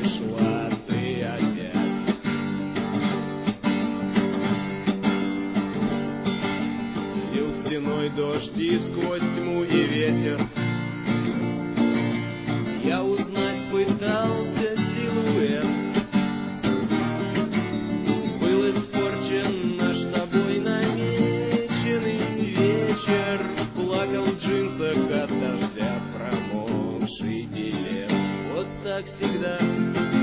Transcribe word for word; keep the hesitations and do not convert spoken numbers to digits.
пришла ты опять. Лил стеной дождь и сквозь тьму и ветер я узнать пытался силуэт. Был испорчен наш с тобой намеченный вечер. Плакал в джинсах от дождя промокший билет. Вот так всегда